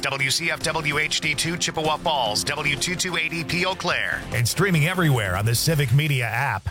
WCFW HD2 Chippewa Falls, W2280P Eau Claire, and streaming everywhere on the Civic Media app.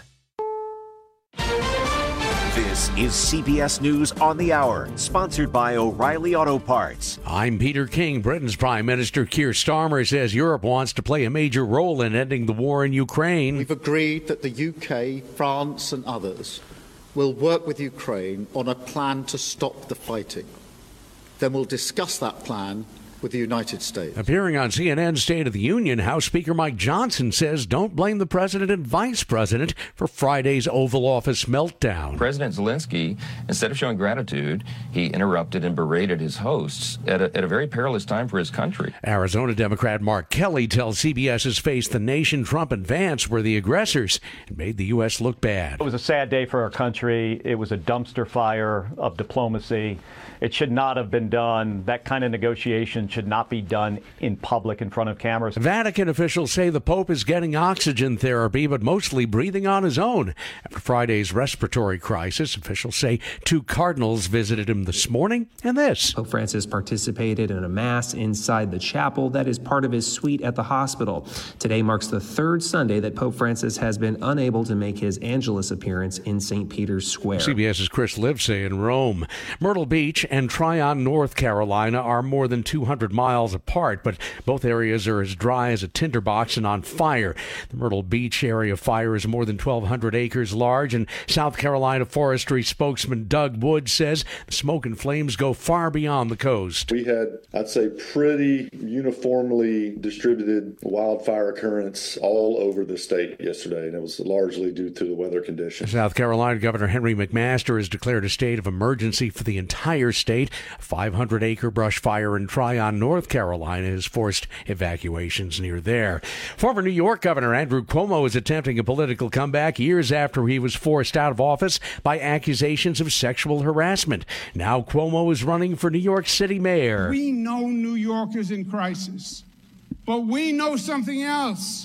This is CBS News on the Hour, sponsored by O'Reilly Auto Parts. I'm Peter King. Britain's Prime Minister Keir Starmer says Europe wants to play a major role in ending the war in Ukraine. We've agreed that the UK, France and others will work with Ukraine on a plan to stop the fighting. Then we'll discuss that plan with the United States. Appearing on CNN's State of the Union, House Speaker Mike Johnson says don't blame the president and vice president for Friday's Oval Office meltdown. President Zelensky, instead of showing gratitude, he interrupted and berated his hosts at a very perilous time for his country. Arizona Democrat Mark Kelly tells CBS's Face the Nation Trump and Vance were the aggressors and made the U.S. look bad. It was a sad day for our country. It was a dumpster fire of diplomacy. It should not have been done. That kind of negotiation should not be done in public in front of cameras. Vatican officials say the Pope is getting oxygen therapy, but mostly breathing on his own. After Friday's respiratory crisis, officials say 2 cardinals visited him this morning, and this. Pope Francis participated in a mass inside the chapel that is part of his suite at the hospital. Today marks the 3rd Sunday that Pope Francis has been unable to make his Angelus appearance in St. Peter's Square. CBS's Chris Livesay in Rome. Myrtle Beach and Tryon, North Carolina are more than 200 miles apart, but both areas are as dry as a tinderbox and on fire. The Myrtle Beach area fire is more than 1,200 acres large, and South Carolina forestry spokesman Doug Wood says the smoke and flames go far beyond the coast. We had, I'd say, pretty uniformly distributed wildfire occurrence all over the state yesterday, and it was largely due to the weather conditions. South Carolina Governor Henry McMaster has declared a state of emergency for the entire state. A 500-acre brush fire in Tryon, North Carolina has forced evacuations near there. Former New York Governor Andrew Cuomo is attempting a political comeback years after he was forced out of office by accusations of sexual harassment. Now Cuomo is running for New York City mayor. We know New York is in crisis, but we know something else.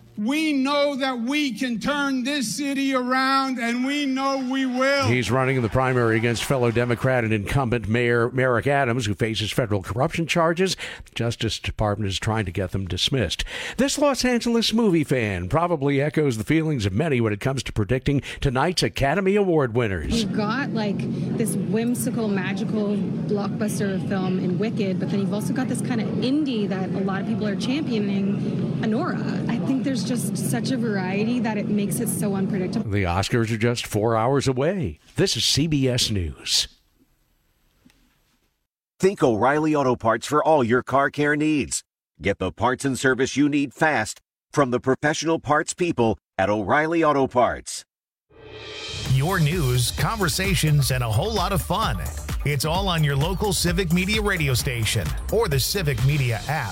We know that we can turn this city around, and we know we will. He's running in the primary against fellow Democrat and incumbent Mayor Merrick Adams, who faces federal corruption charges. The Justice Department is trying to get them dismissed. This Los Angeles movie fan probably echoes the feelings of many when it comes to predicting tonight's Academy Award winners. You've got like this whimsical, magical blockbuster film in Wicked, but then you've also got this kind of indie that a lot of people are championing, Anora. I think there's just such a variety that it makes it so unpredictable. The Oscars are just 4 hours away. This is CBS News. Think O'Reilly Auto Parts for all your car care needs. Get the parts and service you need fast from the professional parts people at O'Reilly Auto Parts. Your news, conversations, and a whole lot of fun. It's all on your local Civic Media radio station or the Civic Media app.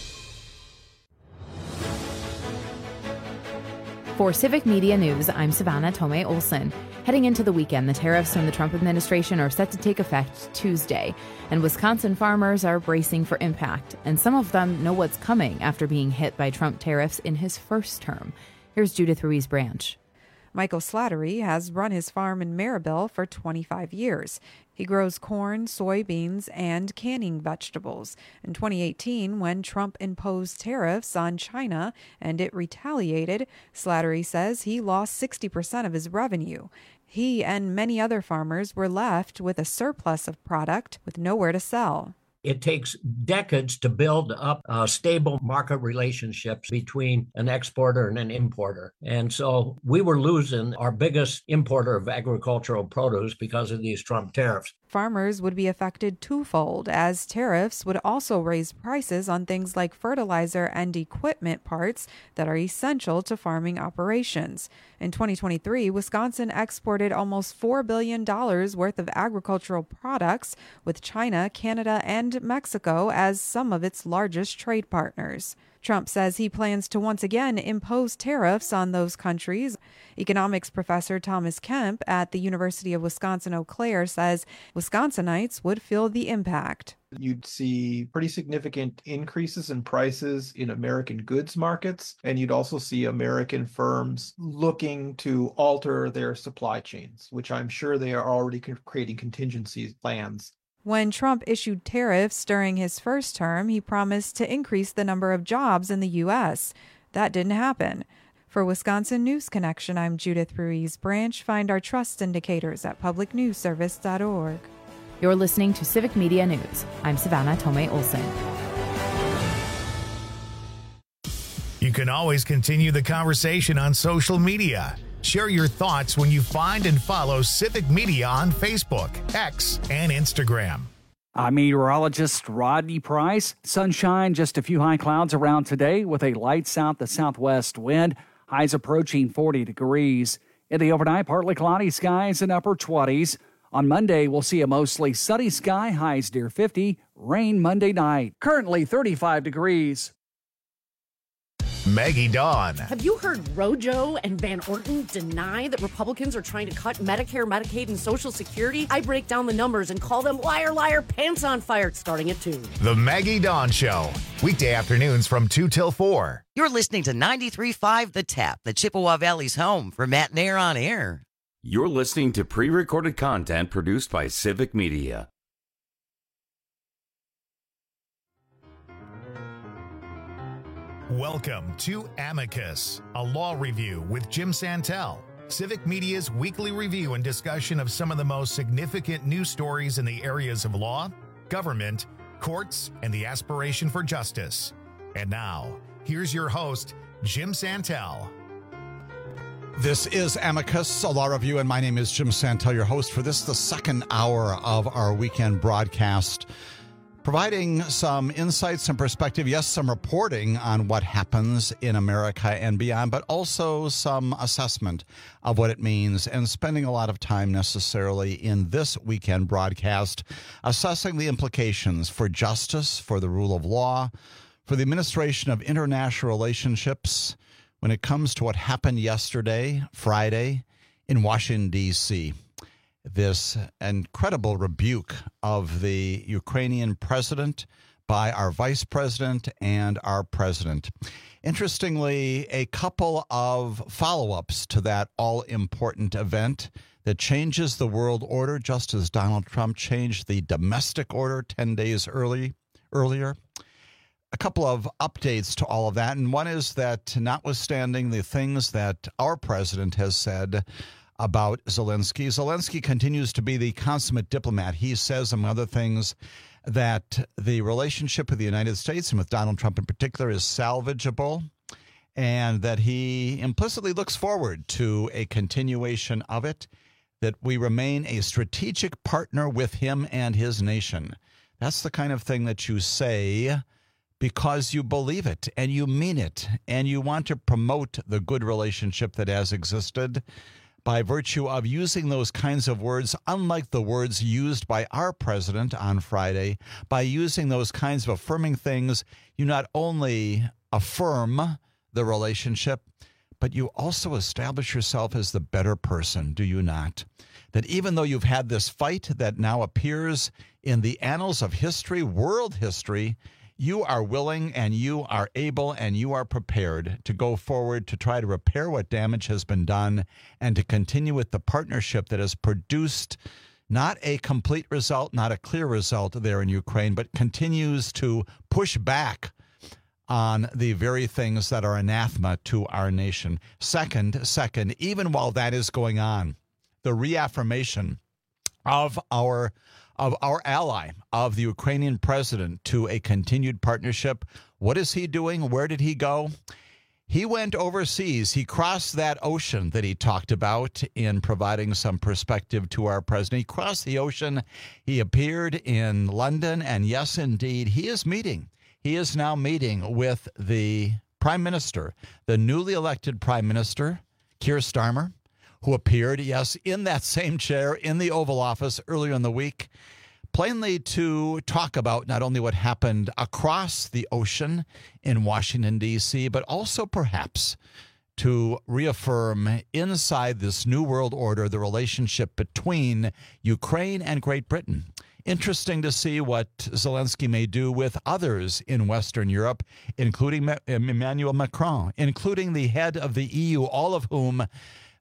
For Civic Media News, I'm Savannah Tomei Olson. Heading into the weekend, the tariffs from the Trump administration are set to take effect Tuesday, and Wisconsin farmers are bracing for impact, and some of them know what's coming after being hit by Trump tariffs in his first term. Here's Judith Ruiz Branch. Michael Slattery has run his farm in Maribel for 25 years. He grows corn, soybeans, and canning vegetables. In 2018, when Trump imposed tariffs on China and it retaliated, Slattery says he lost 60% of his revenue. He and many other farmers were left with a surplus of product with nowhere to sell. It takes decades to build up stable market relationships between an exporter and an importer. And so we were losing our biggest importer of agricultural produce because of these Trump tariffs. Farmers would be affected twofold, as tariffs would also raise prices on things like fertilizer and equipment parts that are essential to farming operations. In 2023, Wisconsin exported almost $4 billion worth of agricultural products, with China, Canada, and Mexico as some of its largest trade partners. Trump says he plans to once again impose tariffs on those countries. Economics professor Thomas Kemp at the University of Wisconsin-Eau Claire says Wisconsinites would feel the impact. You'd see pretty significant increases in prices in American goods markets, and you'd also see American firms looking to alter their supply chains, which I'm sure they are already creating contingency plans. When Trump issued tariffs during his first term, he promised to increase the number of jobs in the U.S. That didn't happen. For Wisconsin News Connection, I'm Judith Ruiz-Branch. Find our trust indicators at publicnewsservice.org. You're listening to Civic Media News. I'm Savannah Tomei Olson. You can always continue the conversation on social media. Share your thoughts when you find and follow Civic Media on Facebook, X, and Instagram. I'm meteorologist Rodney Price. Sunshine, just a few high clouds around today with a light south to southwest wind. Highs approaching 40 degrees. In the overnight, partly cloudy skies in upper 20s. On Monday, we'll see a mostly sunny sky, highs near 50. Rain Monday night. Currently 35 degrees. Maggie Dawn. Have you heard Rojo and Van Orton deny that Republicans are trying to cut Medicare, Medicaid, and Social Security? I break down the numbers and call them liar, liar, pants on fire, starting at 2. The Maggie Dawn Show. Weekday afternoons from 2 till 4. You're listening to 93.5 The Tap, the Chippewa Valley's home for Matt Nair on Air. You're listening to pre-recorded content produced by Civic Media. Welcome to Amicus, a law review with Jim Santel, Civic Media's weekly review and discussion of some of the most significant news stories in the areas of law, government, courts, and the aspiration for justice. And now, here's your host, Jim Santel. This is Amicus, a law review, and my name is Jim Santel, your host for this, the second hour of our weekend broadcast. Providing some insights and perspective, yes, some reporting on what happens in America and beyond, but also some assessment of what it means and spending a lot of time necessarily in this weekend broadcast assessing the implications for justice, for the rule of law, for the administration of international relationships when it comes to what happened yesterday, Friday, in Washington, D.C., this incredible rebuke of the Ukrainian president by our vice president and our president. Interestingly, a couple of follow-ups to that all-important event that changes the world order, just as Donald Trump changed the domestic order 10 days earlier. A couple of updates to all of that, and one is that notwithstanding the things that our president has said about Zelensky continues to be the consummate diplomat. He says, among other things, that the relationship with the United States and with Donald Trump in particular is salvageable, and that he implicitly looks forward to a continuation of it, that we remain a strategic partner with him and his nation. That's the kind of thing that you say because you believe it and you mean it and you want to promote the good relationship that has existed by virtue of using those kinds of words, unlike the words used by our president on Friday. By using those kinds of affirming things, you not only affirm the relationship, but you also establish yourself as the better person, do you not? That even though you've had this fight that now appears in the annals of history, world history, you are willing and you are able and you are prepared to go forward to try to repair what damage has been done and to continue with the partnership that has produced not a complete result, not a clear result there in Ukraine, but continues to push back on the very things that are anathema to our nation. Second, even while that is going on, the reaffirmation of our ally, of the Ukrainian president, to a continued partnership. What is he doing? Where did he go? He went overseas. He crossed that ocean that he talked about in providing some perspective to our president. He crossed the ocean. He appeared in London, and yes, indeed, he is now meeting with the prime minister, the newly elected prime minister, Keir Starmer, who appeared, yes, in that same chair in the Oval Office earlier in the week, plainly to talk about not only what happened across the ocean in Washington, D.C., but also perhaps to reaffirm inside this new world order the relationship between Ukraine and Great Britain. Interesting to see what Zelensky may do with others in Western Europe, including Emmanuel Macron, including the head of the EU, all of whom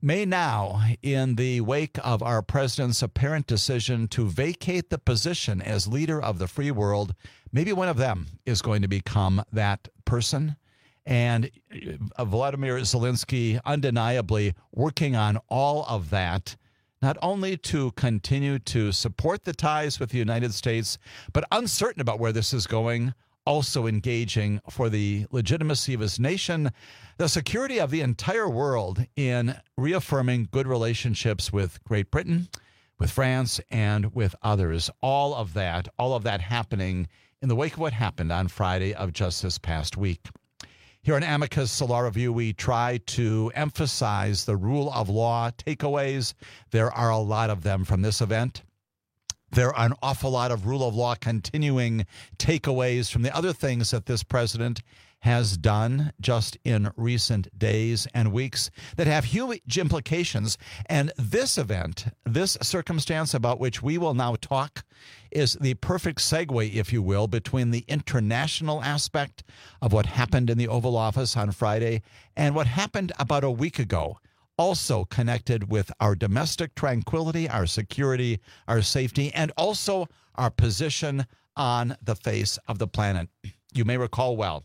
may now, in the wake of our president's apparent decision to vacate the position as leader of the free world, maybe one of them is going to become that person. And Vladimir Zelensky undeniably working on all of that, not only to continue to support the ties with the United States, but uncertain about where this is going, also engaging for the legitimacy of his nation, the security of the entire world in reaffirming good relationships with Great Britain, with France, and with others. All of that happening in the wake of what happened on Friday of just this past week. Here on Amicus Law Review, we try to emphasize the rule of law takeaways. There are a lot of them from this event. There are an awful lot of rule of law continuing takeaways from the other things that this president has done just in recent days and weeks that have huge implications. And this event, this circumstance about which we will now talk, is the perfect segue, if you will, between the international aspect of what happened in the Oval Office on Friday and what happened about a week ago, also connected with our domestic tranquility, our security, our safety, and also our position on the face of the planet. You may recall well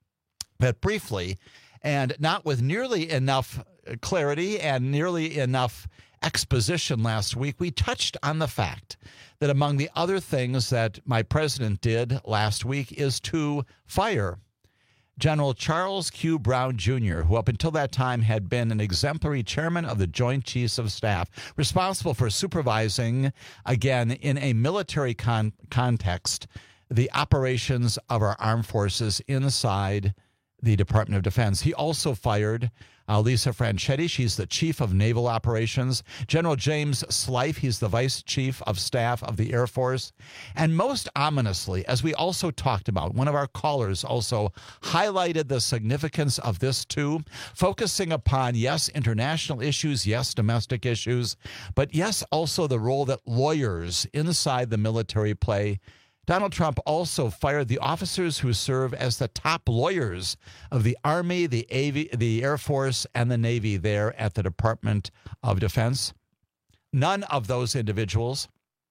that briefly, and not with nearly enough clarity and nearly enough exposition last week, we touched on the fact that among the other things that my president did last week is to fire General Charles Q. Brown, Jr., who up until that time had been an exemplary chairman of the Joint Chiefs of Staff, responsible for supervising, again, in a military context, the operations of our armed forces inside the Department of Defense. He also fired Lisa Franchetti. She's the chief of naval operations. General James Slife. He's the vice chief of staff of the Air Force. And most ominously, as we also talked about, one of our callers also highlighted the significance of this too, focusing upon, yes, international issues, yes, domestic issues, but yes, also the role that lawyers inside the military play. Donald Trump also fired the officers who serve as the top lawyers of the Army, the Air Force, and the Navy there at the Department of Defense. None of those individuals,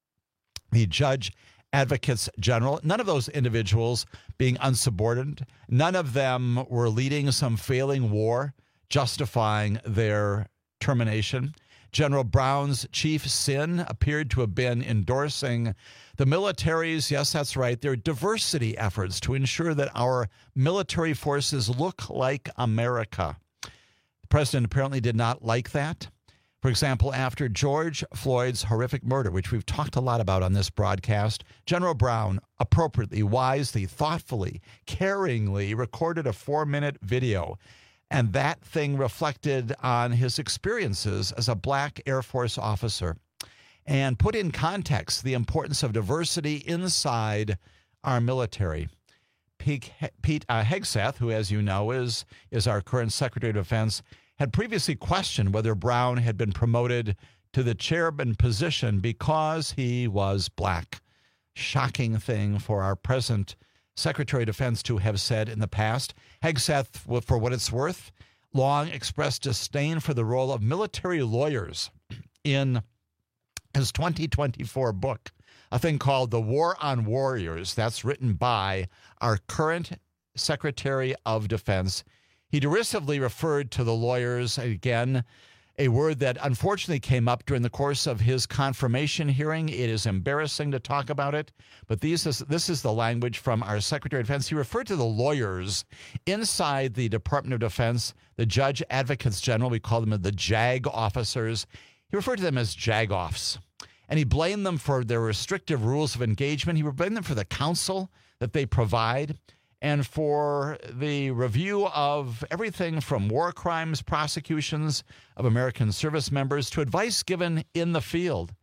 the judge advocates general, none of those individuals being unsubordinate, none of them were leading some failing war, justifying their termination. General Brown's chief sin appeared to have been endorsing the military's, yes, that's right, their diversity efforts to ensure that our military forces look like America. The president apparently did not like that. For example, after George Floyd's horrific murder, which we've talked a lot about on this broadcast, General Brown appropriately, wisely, thoughtfully, caringly recorded a 4-minute video. And that thing reflected on his experiences as a black Air Force officer and put in context the importance of diversity inside our military. Pete Hegseth, who, as you know, is our current Secretary of Defense, had previously questioned whether Brown had been promoted to the chairman position because he was black. Shocking thing for our present Secretary of Defense to have said in the past. Hegseth, for what it's worth, long expressed disdain for the role of military lawyers in his 2024 book, a thing called The War on Warriors. That's written by our current Secretary of Defense. He derisively referred to the lawyers, again, a word that unfortunately came up during the course of his confirmation hearing. It is embarrassing to talk about it, but this is the language from our Secretary of Defense. He referred to the lawyers inside the Department of Defense, the Judge Advocates General. We call them the JAG officers. He referred to them as JAG-offs, and he blamed them for their restrictive rules of engagement. He blamed them for the counsel that they provide and for the review of everything from war crimes prosecutions of American service members to advice given in the field.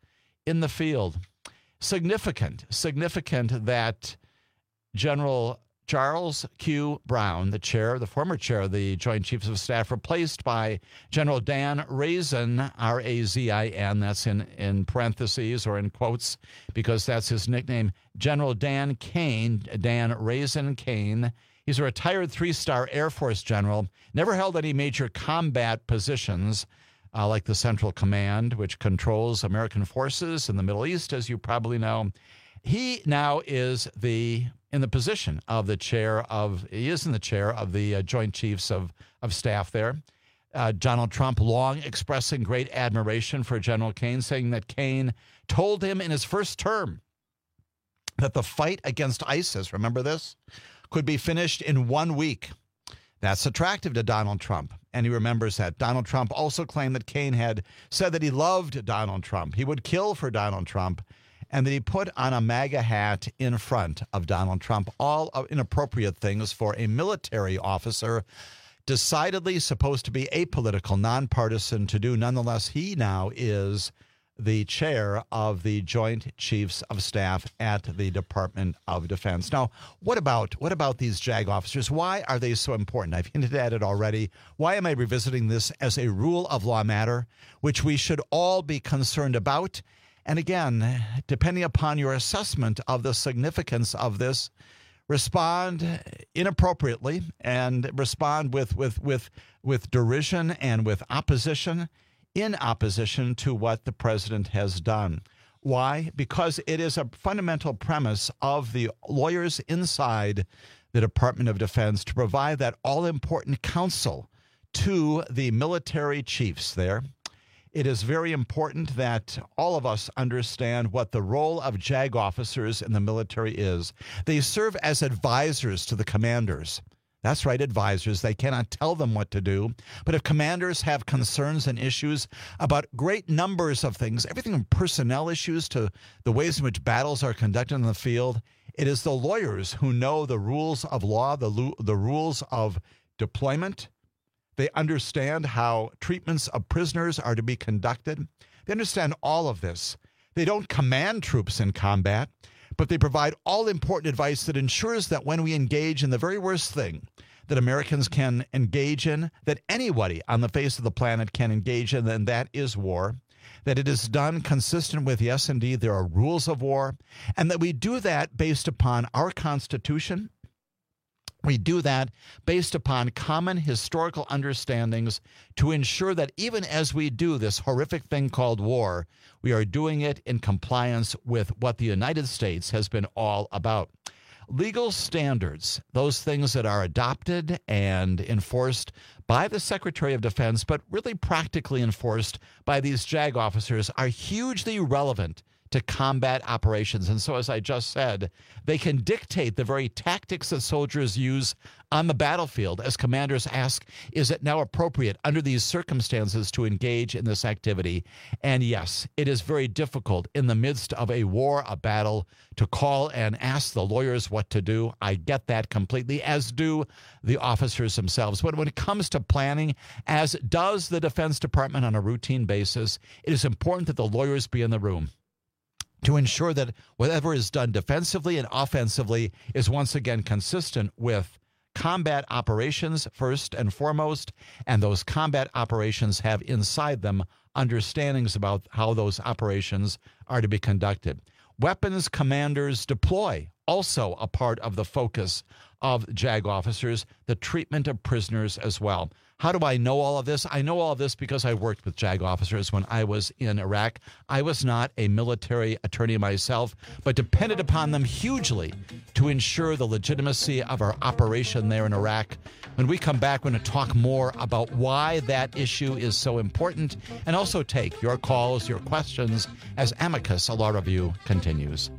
Significant that General Charles Q. Brown, the former chair of the Joint Chiefs of Staff, replaced by General Dan Razin, R-A-Z-I-N, that's in parentheses or in quotes because that's his nickname, General Dan Kane, Dan Razin Kane. He's a retired 3-star Air Force general, never held any major combat positions, like the Central Command, which controls American forces in the Middle East, as you probably know. He now is in the position of the chair of the Joint Chiefs of Staff there. Donald Trump long expressing great admiration for General Kane, saying that Kane told him in his first term that the fight against ISIS, remember this, could be finished in 1 week. That's attractive to Donald Trump, and he remembers that. Donald Trump also claimed that Kane had said that he loved Donald Trump. He would kill for Donald Trump, and that he put on a MAGA hat in front of Donald Trump, all inappropriate things for a military officer, decidedly supposed to be apolitical, nonpartisan to do. Nonetheless, he now is the chair of the Joint Chiefs of Staff at the Department of Defense. Now, what about these JAG officers? Why are they so important? I've hinted at it already. Why am I revisiting this as a rule of law matter, which we should all be concerned about? And again, depending upon your assessment of the significance of this, respond inappropriately and respond with derision and with opposition, in opposition to what the president has done. Why? Because it is a fundamental premise of the lawyers inside the Department of Defense to provide that all-important counsel to the military chiefs there. It is very important that all of us understand what the role of JAG officers in the military is. They serve as advisors to the commanders. That's right, advisors. They cannot tell them what to do. But if commanders have concerns and issues about great numbers of things, everything from personnel issues to the ways in which battles are conducted in the field, it is the lawyers who know the rules of law, the rules of deployment. They understand how treatments of prisoners are to be conducted. They understand all of this. They don't command troops in combat, but they provide all important advice that ensures that when we engage in the very worst thing that Americans can engage in, that anybody on the face of the planet can engage in, and that is war, that it is done consistent with, yes, indeed, there are rules of war, and that we do that based upon our Constitution. We do that based upon common historical understandings to ensure that even as we do this horrific thing called war, we are doing it in compliance with what the United States has been all about. Legal standards, those things that are adopted and enforced by the Secretary of Defense, but really practically enforced by these JAG officers, are hugely relevant to combat operations. And so, as I just said, they can dictate the very tactics that soldiers use on the battlefield as commanders ask, is it now appropriate under these circumstances to engage in this activity? And yes, it is very difficult in the midst of a war, a battle, to call and ask the lawyers what to do. I get that completely, as do the officers themselves. But when it comes to planning, as does the Defense Department on a routine basis, it is important that the lawyers be in the room to ensure that whatever is done defensively and offensively is once again consistent with combat operations first and foremost, and those combat operations have inside them understandings about how those operations are to be conducted. Weapons commanders deploy, also a part of the focus of JAG officers, the treatment of prisoners as well. How do I know all of this? I know all of this because I worked with JAG officers when I was in Iraq. I was not a military attorney myself, but depended upon them hugely to ensure the legitimacy of our operation there in Iraq. When we come back, we're going to talk more about why that issue is so important, and also take your calls, your questions, as Amicus, a law review, continues.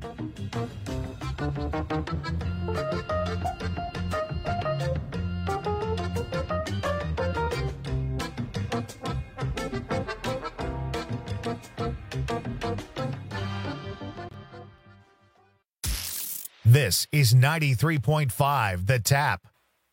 This is 93.5 The Tap.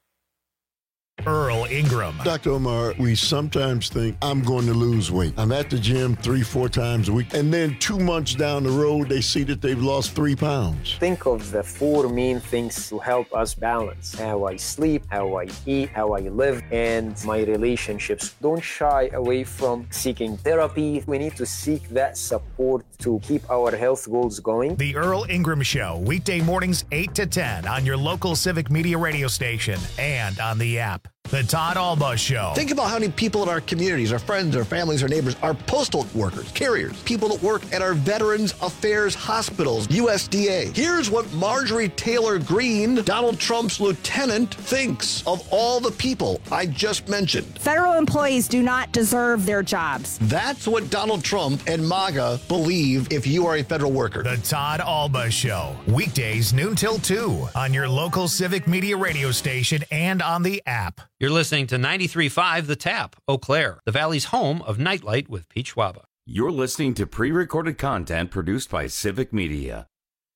Earl Ingram. Dr. Omar, we sometimes think I'm going to lose weight. I'm at the gym 3-4 times a week. And then 2 months down the road, they see that they've lost 3 pounds. Think of the 4 main things to help us balance: how I sleep, how I eat, how I live, and my relationships. Don't shy away from seeking therapy. We need to seek that support to keep our health goals going. The Earl Ingram Show, weekday mornings 8 to 10 on your local Civic Media radio station and on the app. The Todd Alba Show. Think about how many people in our communities, our friends, our families, our neighbors, our postal workers, carriers, people that work at our Veterans Affairs hospitals, USDA. Here's what Marjorie Taylor Greene, Donald Trump's lieutenant, thinks of all the people I just mentioned. Federal employees do not deserve their jobs. That's what Donald Trump and MAGA believe if you are a federal worker. The Todd Alba Show. Weekdays noon till 2 on your local Civic Media radio station and on the app. You're listening to 93.5 The Tap, Eau Claire, the Valley's home of Nightlight with Pete Schwaba. You're listening to pre-recorded content produced by Civic Media.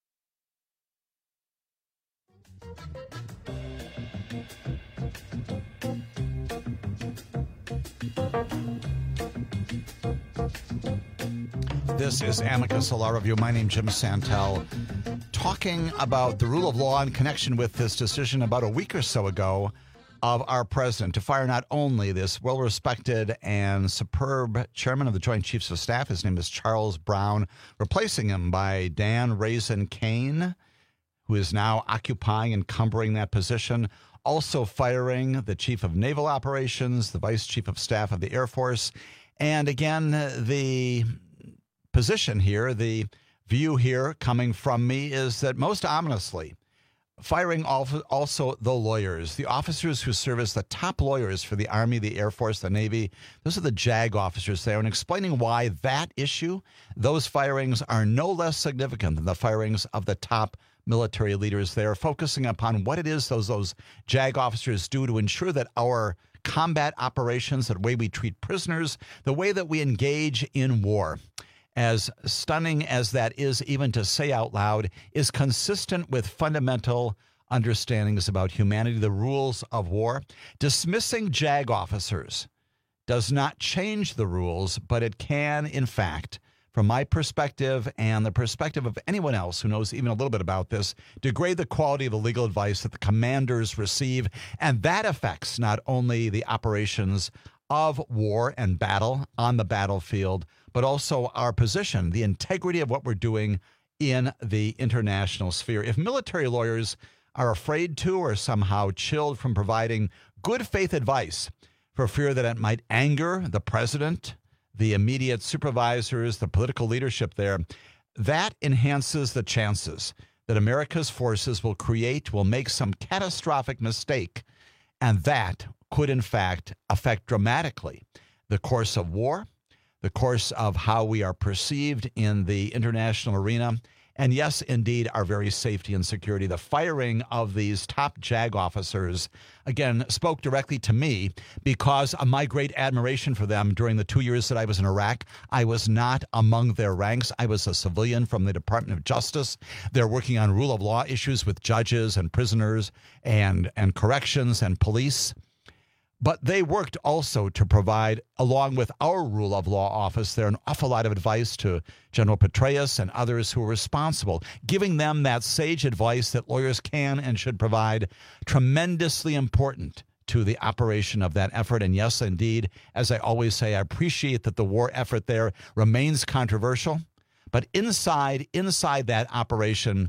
This is Amicus, a law review. My name's Jim Santel, talking about the rule of law in connection with this decision about a week or so ago of our president to fire not only this well-respected and superb chairman of the Joint Chiefs of Staff, his name is Charles Brown, replacing him by Dan Raisin Cain, who is now occupying and encumbering that position, also firing the Chief of Naval Operations, the Vice Chief of Staff of the Air Force, and again, the position here, the view here coming from me is that most ominously, firing also the lawyers, the officers who serve as the top lawyers for the Army, the Air Force, the Navy. Those are the JAG officers there, and explaining why that issue, those firings are no less significant than the firings of the top military leaders there, focusing upon what it is those JAG officers do to ensure that our combat operations, the way we treat prisoners, the way that we engage in war, as stunning as that is even to say out loud, is consistent with fundamental understandings about humanity, the rules of war. Dismissing JAG officers does not change the rules, but it can, in fact, from my perspective and the perspective of anyone else who knows even a little bit about this, degrade the quality of the legal advice that the commanders receive. And that affects not only the operations of war and battle on the battlefield, but also our position, the integrity of what we're doing in the international sphere. If military lawyers are afraid to or somehow chilled from providing good faith advice for fear that it might anger the president, the immediate supervisors, the political leadership there, that enhances the chances that America's forces will make some catastrophic mistake, and that could, in fact, affect dramatically the course of war, the course of how we are perceived in the international arena, and yes, indeed, our very safety and security. The firing of these top JAG officers, again, spoke directly to me because of my great admiration for them during the 2 years that I was in Iraq. I was not among their ranks. I was a civilian from the Department of Justice. They're working on rule of law issues with judges and prisoners and corrections and police. But they worked also to provide, along with our rule of law office there, an awful lot of advice to General Petraeus and others who were responsible, giving them that sage advice that lawyers can and should provide, tremendously important to the operation of that effort. And yes, indeed, as I always say, I appreciate that the war effort there remains controversial. But inside that operation,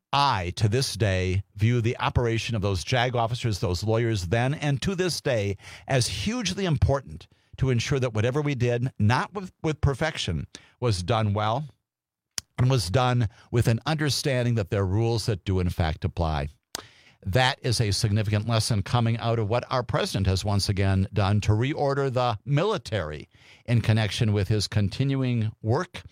I, to this day, view the operation of those JAG officers, those lawyers then and to this day, as hugely important to ensure that whatever we did, not with perfection, was done well and was done with an understanding that there are rules that do, in fact, apply. That is a significant lesson coming out of what our president has once again done to reorder the military in connection with his continuing work,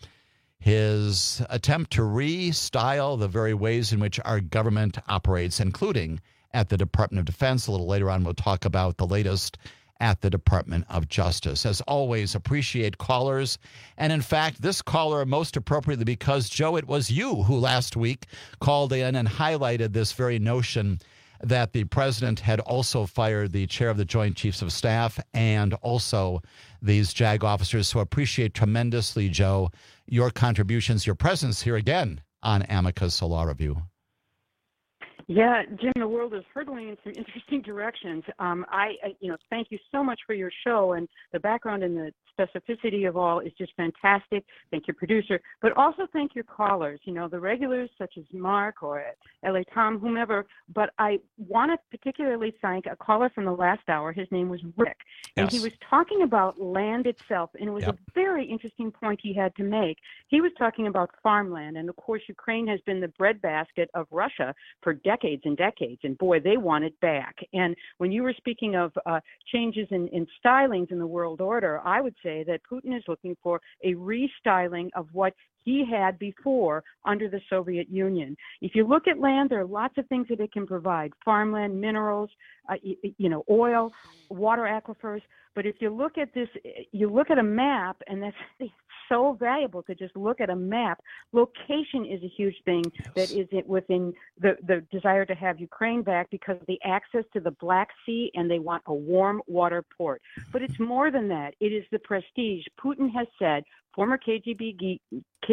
his attempt to restyle the very ways in which our government operates, including at the Department of Defense. A little later on, we'll talk about the latest at the Department of Justice. As always, appreciate callers. And in fact, this caller most appropriately because, Joe, it was you who last week called in and highlighted this very notion that the president had also fired the chair of the Joint Chiefs of Staff and also these JAG officers. So appreciate tremendously, Joe, your contributions, your presence here again on Amicus Law Review. Yeah, Jim, the world is hurtling in some interesting directions. Thank you so much for your show, and the background and the specificity of all is just fantastic. Thank your producer, but also thank your callers, the regulars such as Mark or LA Tom, whomever. But I want to particularly thank a caller from the last hour. His name was Rick, and he was talking about land itself, and it was a very interesting point he had to make. He was talking about farmland, and of course, Ukraine has been the breadbasket of Russia for decades and decades, and boy, they want it back. And when you were speaking of changes in stylings in the world order, I would say that Putin is looking for a restyling of what he had before under the Soviet Union. If you look at land, there are lots of things that it can provide: farmland, minerals, oil, water aquifers. But if you look at this, you look at a map, and that's so valuable to just look at a map. Location is a huge thing that is within the desire to have Ukraine back, because of the access to the Black Sea, and they want a warm water port. But it's more than that. It is the prestige. Putin has said, former KGB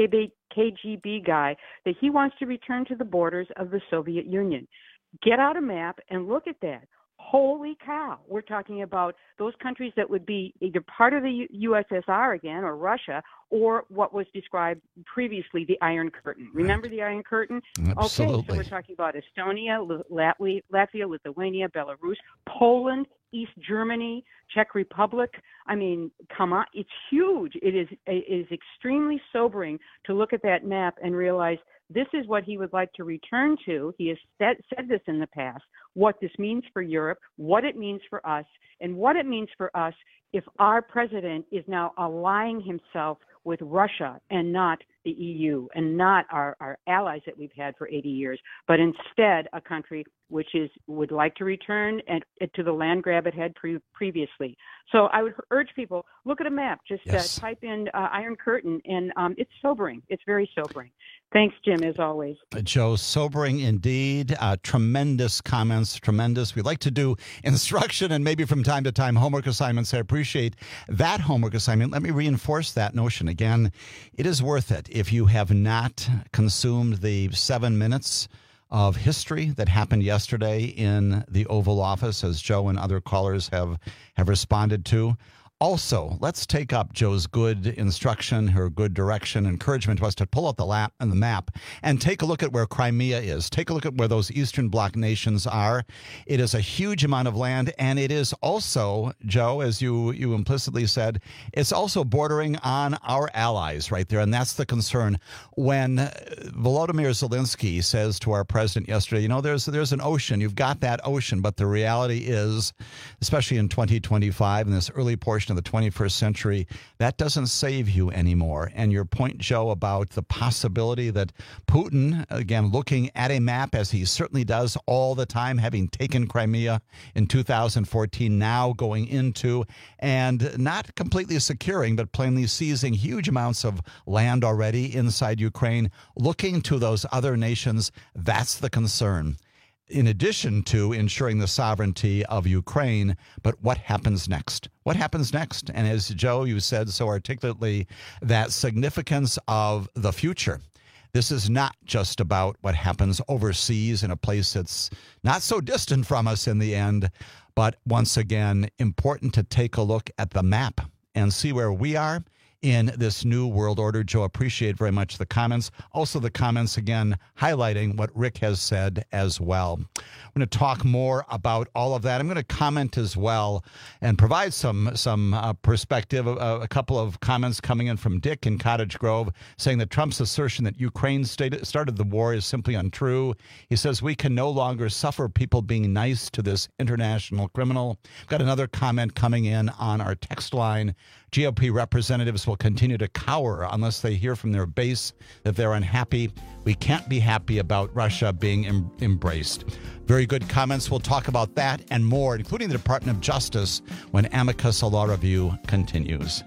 guy, that he wants to return to the borders of the Soviet Union. Get out a map and look at that. Holy cow. We're talking about those countries that would be either part of the USSR again, or Russia, or what was described previously, the Iron Curtain. Remember the Iron Curtain? Absolutely. Okay, so we're talking about Estonia, Latvia, Lithuania, Belarus, Poland, East Germany, Czech Republic. I mean, come on, it's huge. It is extremely sobering to look at that map and realize this is what he would like to return to. He has said this in the past, what this means for Europe, what it means for us, and what it means for us if our president is now allying himself with Russia and not the EU and not our allies that we've had for 80 years, but instead a country which would like to return to the land grab it had previously. So I would urge people, look at a map, just type in Iron Curtain, and it's sobering. It's very sobering. Thanks, Jim, as always. Joe, sobering indeed. Tremendous comments, tremendous. We like to do instruction and maybe from time to time homework assignments. I appreciate that homework assignment. Let me reinforce that notion again. It is worth it if you have not consumed the 7 minutes of history that happened yesterday in the Oval Office, as Joe and other callers have responded to. Also, let's take up Joe's good instruction, her good direction, encouragement to us to pull out the map and take a look at where Crimea is. Take a look at where those Eastern Bloc nations are. It is a huge amount of land, and it is also, Joe, as you implicitly said, it's also bordering on our allies right there, and that's the concern. When Volodymyr Zelensky says to our president yesterday, there's an ocean, you've got that ocean, but the reality is, especially in 2025, in this early portion of the 21st century, that doesn't save you anymore. And your point, Joe, about the possibility that Putin, again, looking at a map, as he certainly does all the time, having taken Crimea in 2014, now going into and not completely securing, but plainly seizing huge amounts of land already inside Ukraine, looking to those other nations, that's the concern. In addition to ensuring the sovereignty of Ukraine, but what happens next? What happens next? And as Joe, you said so articulately, that significance of the future. This is not just about what happens overseas in a place that's not so distant from us in the end, but once again, important to take a look at the map and see where we are in this new world order. Joe, appreciate very much the comments. Also the comments, again, highlighting what Rick has said as well. I'm going to talk more about all of that. I'm going to comment as well and provide some perspective. A couple of comments coming in from Dick in Cottage Grove saying that Trump's assertion that Ukraine started the war is simply untrue. He says we can no longer suffer people being nice to this international criminal. Got another comment coming in on our text line. GOP representatives will continue to cower unless they hear from their base that they're unhappy. We can't be happy about Russia being embraced. Very good comments. We'll talk about that and more, including the Department of Justice, when Amicus Law Review continues.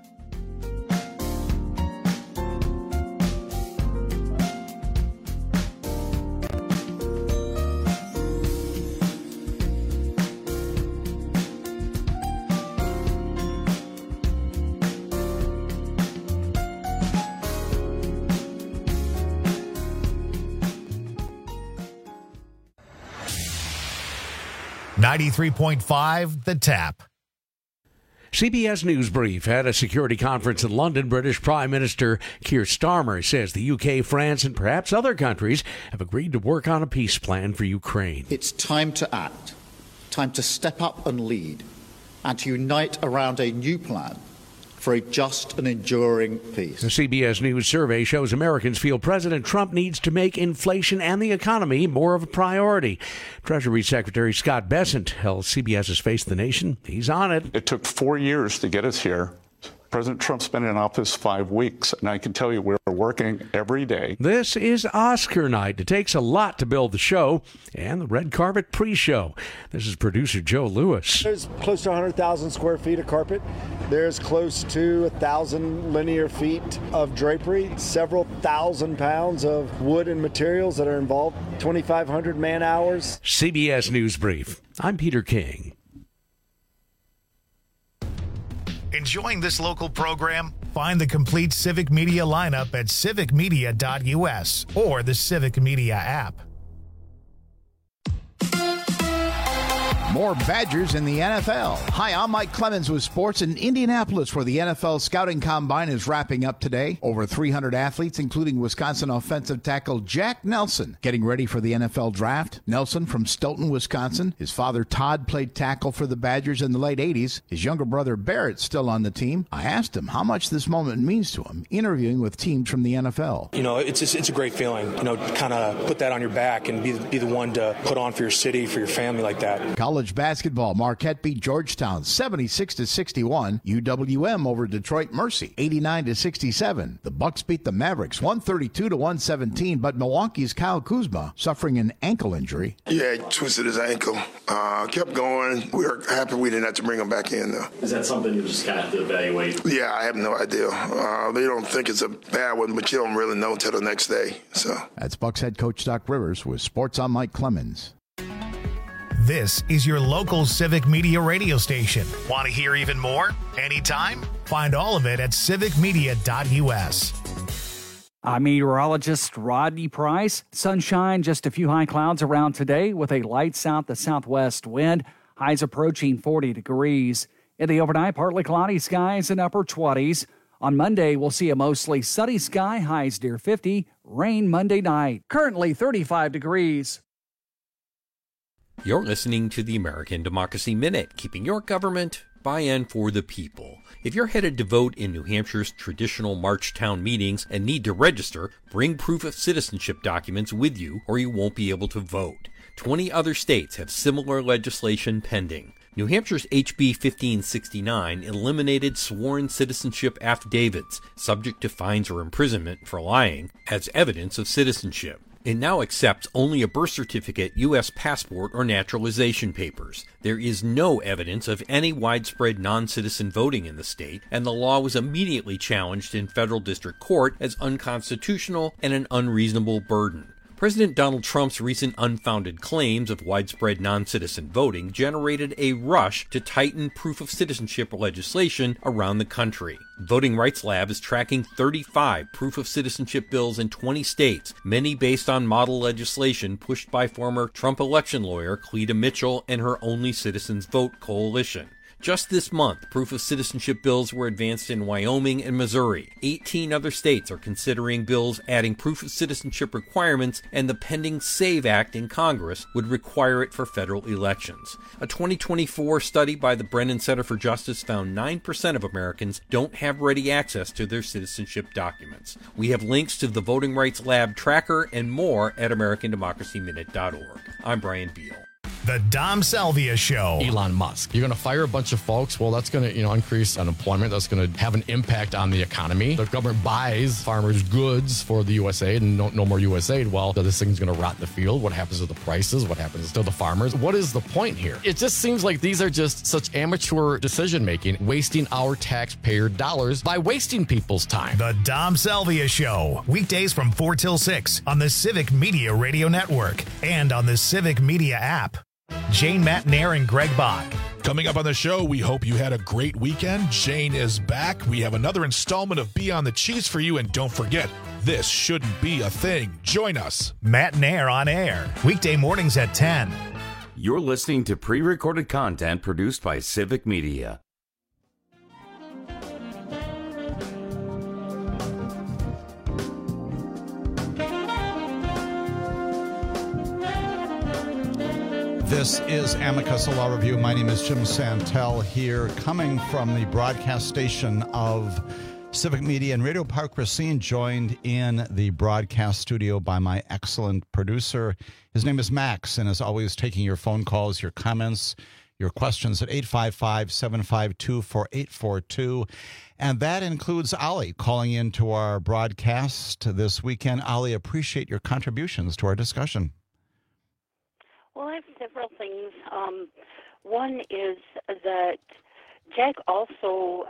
93.5 The Tap. CBS News Brief had a security conference in London. British Prime Minister Keir Starmer says the UK, France, and perhaps other countries have agreed to work on a peace plan for Ukraine. It's time to act, time to step up and lead, and to unite around a new plan for a just and enduring peace. The CBS News survey shows Americans feel President Trump needs to make inflation and the economy more of a priority. Treasury Secretary Scott Bessent tells CBS's Face the Nation he's on it. It took 4 years to get us here. President Trump's been in office 5 weeks, and I can tell you we're working every day. This is Oscar night. It takes a lot to build the show and the red carpet pre-show. This is producer Joe Lewis. There's close to 100,000 square feet of carpet. There's close to 1,000 linear feet of drapery, several thousand pounds of wood and materials that are involved, 2,500 man hours. CBS News Brief. I'm Peter King. Enjoying this local program? Find the complete Civic Media lineup at civicmedia.us or the Civic Media app. More Badgers in the NFL. Hi, I'm Mike Clemens with sports in Indianapolis, where the NFL Scouting Combine is wrapping up today. Over 300 athletes, including Wisconsin offensive tackle Jack Nelson, getting ready for the NFL Draft. Nelson from Stoughton, Wisconsin. His father, Todd, played tackle for the Badgers in the late 80s. His younger brother, Barrett's still on the team. I asked him how much this moment means to him, interviewing with teams from the NFL. You know, it's a great feeling, you know, kind of put that on your back and be the one to put on for your city, for your family like that. College basketball, Marquette beat Georgetown 76-61. UWM over Detroit Mercy 89-67. The Bucks beat the Mavericks 132-117, but Milwaukee's Kyle Kuzma suffering an ankle injury. Yeah, he twisted his ankle. Kept going. We were happy we didn't have to bring him back in, though. Is that something you just got to evaluate? Yeah, I have no idea. They don't think it's a bad one, but you don't really know until the next day. So that's Bucks head coach Doc Rivers with Sports on Mike Clemens. This is your local Civic Media radio station. Want to hear even more? Anytime? Find all of it at civicmedia.us. I'm meteorologist Rodney Price. Sunshine, just a few high clouds around today with a light south to southwest wind. Highs approaching 40 degrees. In the overnight, partly cloudy skies in upper 20s. On Monday, we'll see a mostly sunny sky, highs near 50. Rain Monday night. Currently 35 degrees. You're listening to the American Democracy Minute, keeping your government by and for the people. If you're headed to vote in New Hampshire's traditional March town meetings and need to register, bring proof of citizenship documents with you or you won't be able to vote. 20 other states have similar legislation pending. New Hampshire's HB 1569 eliminated sworn citizenship affidavits, subject to fines or imprisonment for lying, as evidence of citizenship. It now accepts only a birth certificate, U.S. passport, or naturalization papers. There is no evidence of any widespread non-citizen voting in the state, and the law was immediately challenged in federal district court as unconstitutional and an unreasonable burden. President Donald Trump's recent unfounded claims of widespread non-citizen voting generated a rush to tighten proof of citizenship legislation around the country. Voting Rights Lab is tracking 35 proof of citizenship bills in 20 states, many based on model legislation pushed by former Trump election lawyer Cleta Mitchell and her Only Citizens Vote coalition. Just this month, proof of citizenship bills were advanced in Wyoming and Missouri. 18 other states are considering bills adding proof of citizenship requirements, and the pending SAVE Act in Congress would require it for federal elections. A 2024 study by the Brennan Center for Justice found 9% of Americans don't have ready access to their citizenship documents. We have links to the Voting Rights Lab tracker and more at AmericanDemocracyMinute.org. I'm Brian Beal. The Dom Salvia Show. Elon Musk. You're going to fire a bunch of folks. Well, that's going to, increase unemployment. That's going to have an impact on the economy. The government buys farmers' goods for the USAID and no more USAID. Well, this thing's going to rot in the field. What happens to the prices? What happens to the farmers? What is the point here? It just seems like these are just such amateur decision-making, wasting our taxpayer dollars by wasting people's time. The Dom Salvia Show. Weekdays from 4 till 6 on the Civic Media Radio Network and on the Civic Media app. Jane Matnair and Greg Bach. Coming up on the show, we hope you had a great weekend. Jane is back. We have another installment of Beyond the Cheese for you. And don't forget, this shouldn't be a thing. Join us. Matnair on air. Weekday mornings at 10. You're listening to pre-recorded content produced by Civic Media. This is Amicus, a law review. My name is Jim Santel here, coming from the broadcast station of Civic Media and Radio Park Racine, joined in the broadcast studio by my excellent producer. His name is Max, and as always, taking your phone calls, your comments, your questions at 855-752-4842. And that includes Ali calling into our broadcast this weekend. Ali, appreciate your contributions to our discussion. Well, I have several things. One is that JAG also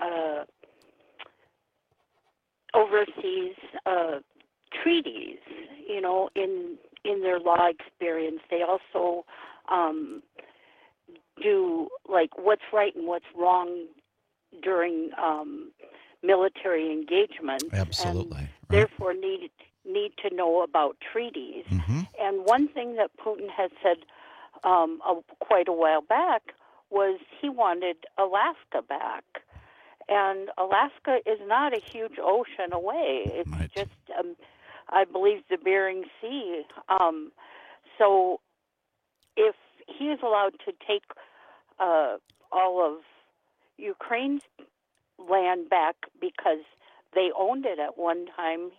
oversees treaties, you know, in their law experience. They also do, like, what's right and what's wrong during military engagement. Absolutely. And therefore need to know about treaties. Mm-hmm. And one thing that Putin had said quite a while back was he wanted Alaska back. And Alaska is not a huge ocean away. It's just, I believe, the Bering Sea. So if he is allowed to take all of Ukraine's land back because they owned it at one time,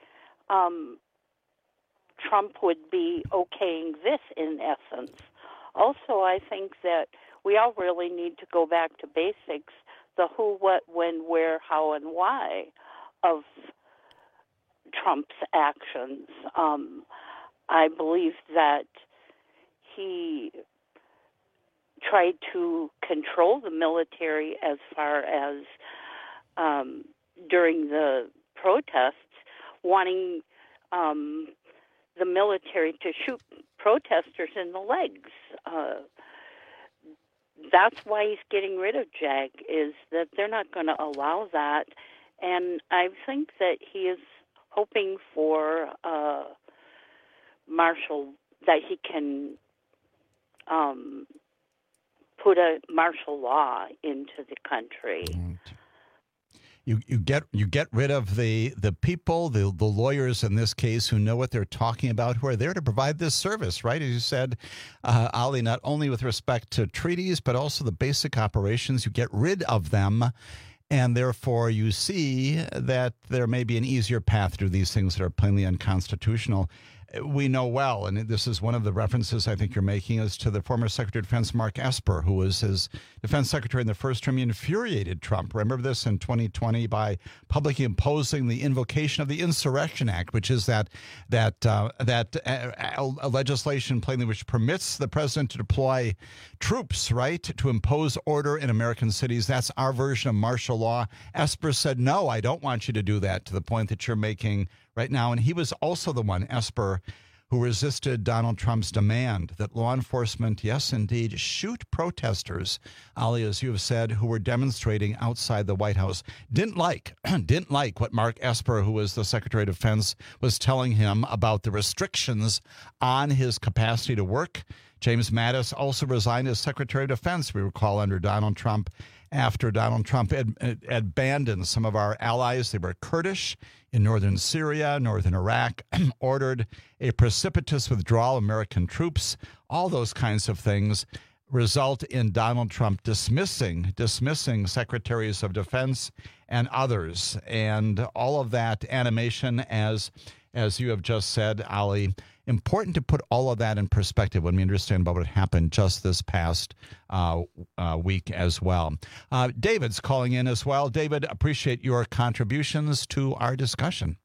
Trump would be okaying this in essence. Also, I think that we all really need to go back to basics, the who, what, when, where, how, and why of Trump's actions. I believe that he tried to control the military as far as during the protests, wanting the military to shoot protesters in the legs. That's why he's getting rid of JAG, is that they're not going to allow that. And I think that he is hoping for that he can put a martial law into the country. You get rid of the people, the lawyers in this case, who know what they're talking about, who are there to provide this service, right? As you said, Ali, not only with respect to treaties, but also the basic operations. You get rid of them, and therefore you see that there may be an easier path to do these things that are plainly unconstitutional. We know well, and this is one of the references I think you're making, is to the former Secretary of Defense Mark Esper, who was his defense secretary in the first term. He infuriated Trump. Remember this in 2020 by publicly imposing the invocation of the Insurrection Act, which is that legislation plainly which permits the president to deploy troops, right, to impose order in American cities. That's our version of martial law. Esper said, no, I don't want you to do that, to the point that you're making right now. And he was also the one, Esper, who resisted Donald Trump's demand that law enforcement, yes, indeed, shoot protesters, Ali, as you have said, who were demonstrating outside the White House. Didn't like what Mark Esper, who was the Secretary of Defense, was telling him about the restrictions on his capacity to work. James Mattis also resigned as Secretary of Defense, we recall, under Donald Trump, after Donald Trump had abandoned some of our allies. They were Kurdish in northern Syria, northern Iraq, ordered a precipitous withdrawal of American troops. All those kinds of things result in Donald Trump dismissing secretaries of defense and others. And all of that animation, as you have just said, Ali, important to put all of that in perspective when we understand about what happened just this past week as well. David's calling in as well. David, appreciate your contributions to our discussion.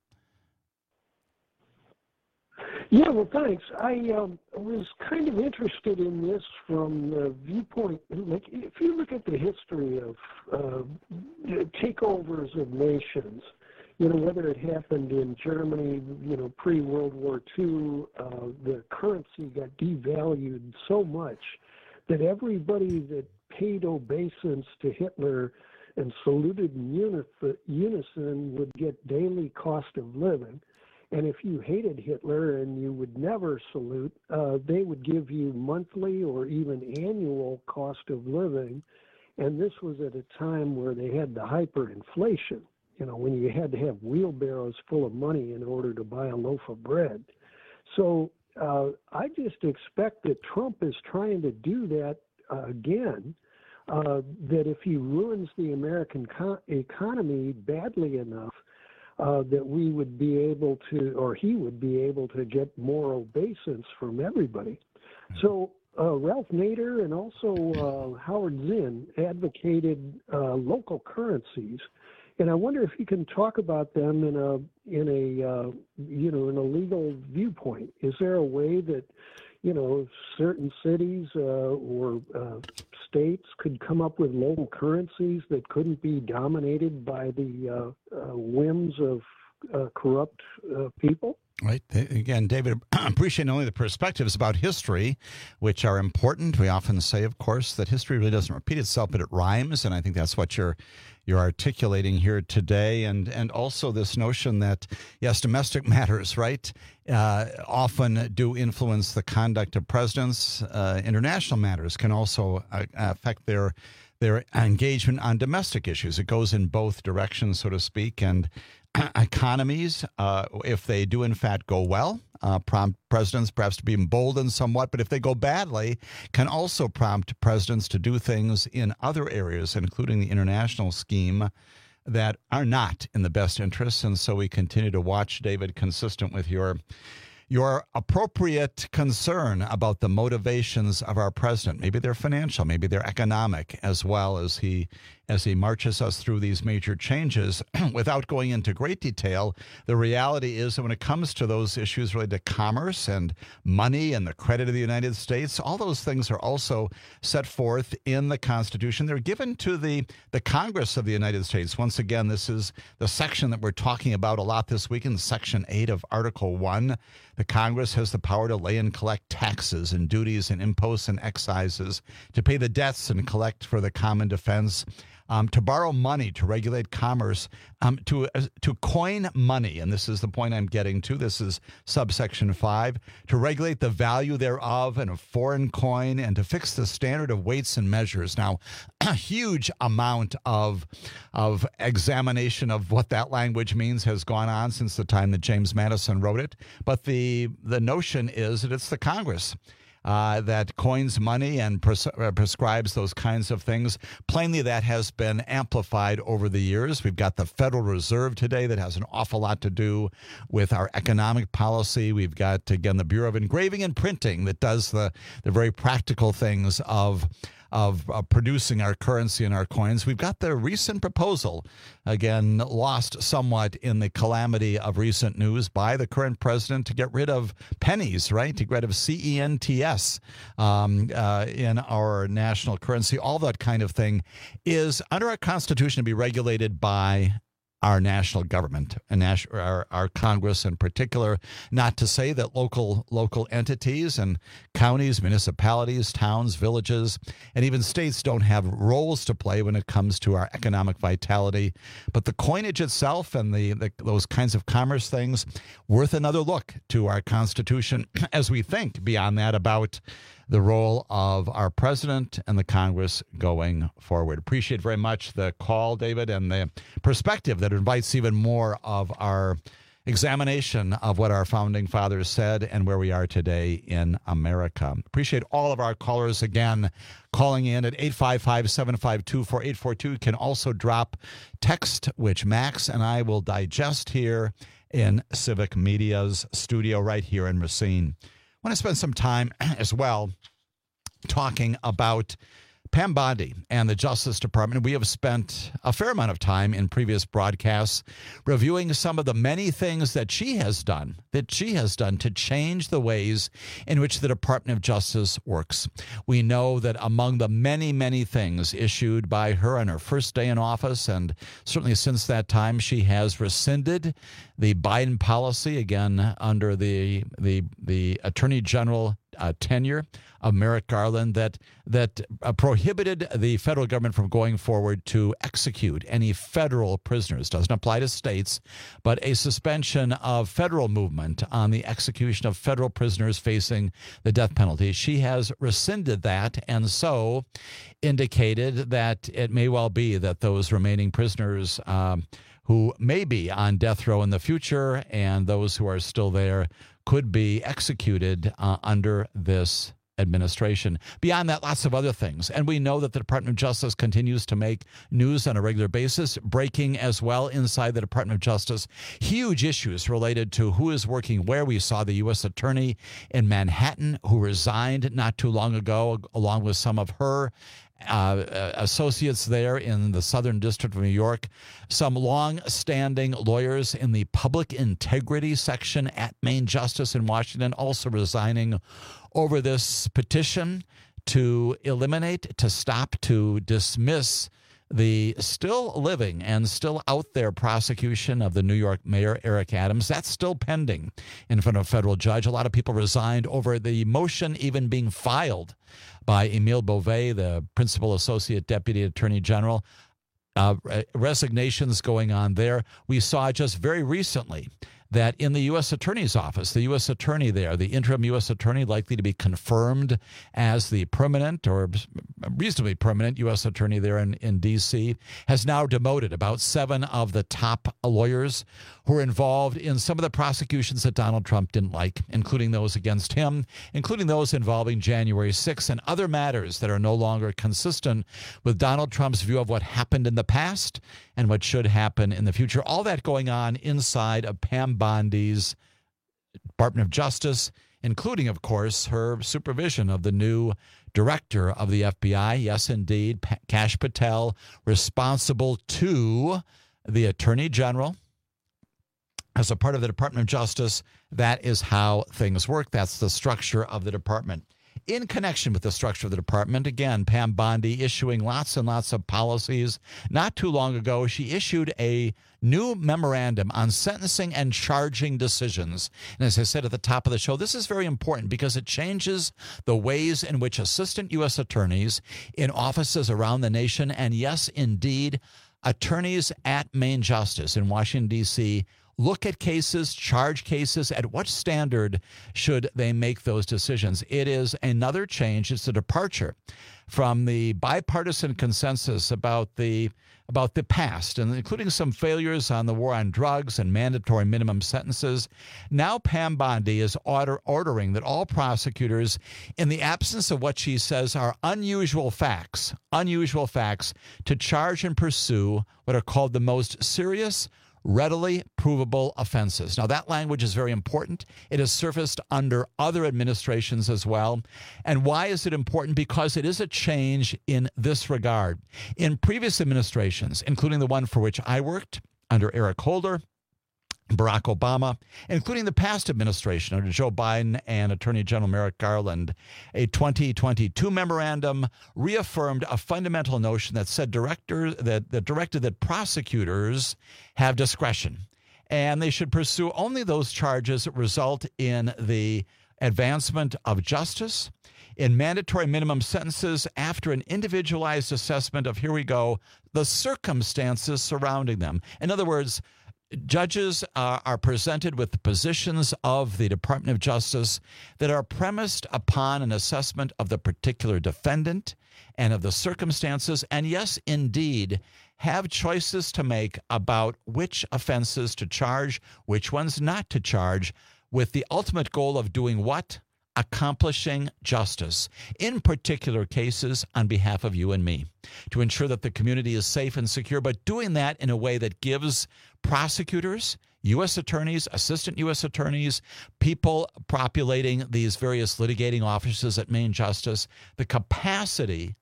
Yeah, well, thanks. I was kind of interested in this from the viewpoint, like, if you look at the history of takeovers of nations, you know, whether it happened in Germany, you know, pre-World War II, the currency got devalued so much that everybody that paid obeisance to Hitler and saluted in unison would get daily cost of living. And if you hated Hitler and you would never salute, they would give you monthly or even annual cost of living. And this was at a time where they had the hyperinflation, when you had to have wheelbarrows full of money in order to buy a loaf of bread. So I just expect that Trump is trying to do that again, that if he ruins the American economy badly enough, that we would be able to, or he would be able to get more obeisance from everybody. So Ralph Nader and also Howard Zinn advocated local currencies, and I wonder if you can talk about them in a legal viewpoint. Is there a way that certain cities or states could come up with local currencies that couldn't be dominated by the whims of corrupt people? Right. Again, David, appreciate not only the perspectives about history, which are important. We often say, of course, that history really doesn't repeat itself, but it rhymes. And I think that's what you're articulating here today. And also this notion that, yes, domestic matters, right, often do influence the conduct of presidents. International matters can also affect their engagement on domestic issues. It goes in both directions, so to speak. And economies, if they do in fact go well, prompt presidents perhaps to be emboldened somewhat, but if they go badly, can also prompt presidents to do things in other areas, including the international scheme, that are not in the best interests. And so we continue to watch, David, consistent with your appropriate concern about the motivations of our president. Maybe they're financial, maybe they're economic, as well as he marches us through these major changes. Without going into great detail, the reality is that when it comes to those issues related to commerce and money and the credit of the United States, all those things are also set forth in the Constitution. They're given to the Congress of the United States. Once again, this is the section that we're talking about a lot this week in Section 8 of Article 1. The Congress has the power to lay and collect taxes and duties and imposts and excises, to pay the debts and collect for the common defense, to borrow money, to regulate commerce, to coin money, and this is the point I'm getting to. This is subsection 5, to regulate the value thereof and a foreign coin, and to fix the standard of weights and measures. Now, a huge amount of examination of what that language means has gone on since the time that James Madison wrote it, but the notion is that it's the Congress that coins money and prescribes those kinds of things. Plainly, that has been amplified over the years. We've got the Federal Reserve today that has an awful lot to do with our economic policy. We've got, again, the Bureau of Engraving and Printing that does the very practical things of producing our currency and our coins. We've got the recent proposal, again, lost somewhat in the calamity of recent news by the current president, to get rid of pennies, right? To get rid of CENTS in our national currency. All that kind of thing is under our Constitution to be regulated by our national government and our Congress in particular. Not to say that local entities and counties, municipalities, towns, villages, and even states don't have roles to play when it comes to our economic vitality. But the coinage itself and those kinds of commerce things, worth another look to our Constitution as we think beyond that about the role of our president and the Congress going forward. Appreciate very much the call, David, and the perspective that invites even more of our examination of what our founding fathers said and where we are today in America. Appreciate all of our callers again calling in at 855-752-4842. You can also drop text, which Max and I will digest here in Civic Media's studio right here in Racine. I want to spend some time as well talking about Pam Bondi and the Justice Department. We have spent a fair amount of time in previous broadcasts reviewing some of the many things that she has done to change the ways in which the Department of Justice works. We know that among the many, many things issued by her on her first day in office, and certainly since that time, she has rescinded the Biden policy, again, under the Attorney General tenure of Merrick Garland, that prohibited the federal government from going forward to execute any federal prisoners. Doesn't apply to states, but a suspension of federal movement on the execution of federal prisoners facing the death penalty. She has rescinded that, and so indicated that it may well be that those remaining prisoners who may be on death row in the future and those who are still there could be executed under this administration. Beyond that, lots of other things. And we know that the Department of Justice continues to make news on a regular basis, breaking as well inside the Department of Justice. Huge issues related to who is working where. We saw the U.S. Attorney in Manhattan who resigned not too long ago, along with some of her associates there in the Southern District of New York. Some long-standing lawyers in the public integrity section at Main Justice in Washington also resigning over this petition to eliminate, to stop, to dismiss the still living and still out there prosecution of the New York mayor, Eric Adams. That's still pending in front of a federal judge. A lot of people resigned over the motion even being filed by Emile Beauvais, the principal associate deputy attorney general. Resignations going on there. We saw just very recently that in the U.S. Attorney's Office, the U.S. Attorney there, the interim U.S. Attorney likely to be confirmed as the permanent or reasonably permanent U.S. Attorney there in D.C., has now demoted about 7 of the top lawyers who were involved in some of the prosecutions that Donald Trump didn't like, including those against him, including those involving January 6th and other matters that are no longer consistent with Donald Trump's view of what happened in the past and what should happen in the future. All that going on inside of Pam Bondi's Department of Justice, including, of course, her supervision of the new director of the FBI. Yes, indeed, Kash Patel, responsible to the Attorney General as a part of the Department of Justice. That is how things work. That's the structure of the department. In connection with the structure of the department, again, Pam Bondi issuing lots and lots of policies. Not too long ago, she issued a new memorandum on sentencing and charging decisions. And as I said at the top of the show, this is very important because it changes the ways in which assistant U.S. attorneys in offices around the nation, and yes, indeed, attorneys at Main Justice in Washington, D.C., look at cases, charge cases. At what standard should they make those decisions? It is another change. It's a departure from the bipartisan consensus about the past, and including some failures on the war on drugs and mandatory minimum sentences. Now Pam Bondi is ordering that all prosecutors, in the absence of what she says are unusual facts, to charge and pursue what are called the most serious, readily provable offenses. Now, that language is very important. It has surfaced under other administrations as well. And why is it important? Because it is a change in this regard. In previous administrations, including the one for which I worked under Eric Holder, Barack Obama, including the past administration under Joe Biden and Attorney General Merrick Garland, a 2022 memorandum reaffirmed a fundamental notion that said directed that prosecutors have discretion, and they should pursue only those charges that result in the advancement of justice, in mandatory minimum sentences after an individualized assessment of, here we go, the circumstances surrounding them. In other words, judges are presented with the positions of the Department of Justice that are premised upon an assessment of the particular defendant and of the circumstances, and yes, indeed, have choices to make about which offenses to charge, which ones not to charge, with the ultimate goal of doing what? Accomplishing justice, in particular cases on behalf of you and me, to ensure that the community is safe and secure, but doing that in a way that gives prosecutors, U.S. attorneys, assistant U.S. attorneys, people populating these various litigating offices at Main Justice, the capacity